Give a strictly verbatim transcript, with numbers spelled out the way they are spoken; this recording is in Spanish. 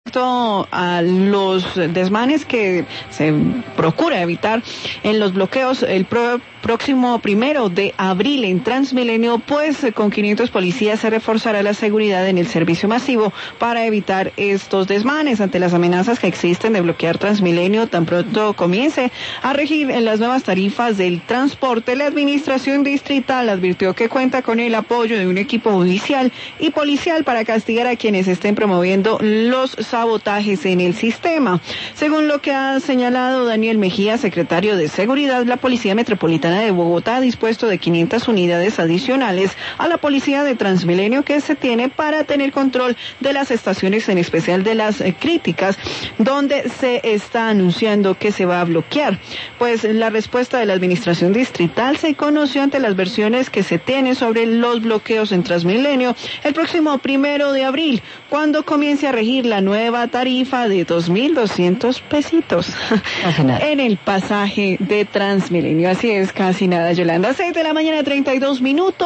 A los desmanes que se procura evitar en los bloqueos el pro, próximo primero de abril en Transmilenio, pues con quinientos policías se reforzará la seguridad en el servicio masivo para evitar estos desmanes ante las amenazas que existen de bloquear Transmilenio tan pronto comience a regir en las nuevas tarifas del transporte. La administración distrital advirtió que cuenta con el apoyo de un equipo judicial y policial para castigar a quienes estén promoviendo los sabotajes en el sistema. Según lo que ha señalado Daniel Mejía, secretario de Seguridad, la Policía Metropolitana de Bogotá ha dispuesto de quinientas unidades adicionales a la Policía de Transmilenio que se tiene para tener control de las estaciones, en especial de las eh, críticas, donde se está anunciando que se va a bloquear. Pues la respuesta de la administración distrital se conoció ante las versiones que se tienen sobre los bloqueos en Transmilenio el próximo primero de abril, cuando comience a regir la nueva tarifa de dos mil doscientos pesitos en el pasaje de Transmilenio. Así es, casi nada, Yolanda. seis de la mañana, treinta y dos minutos.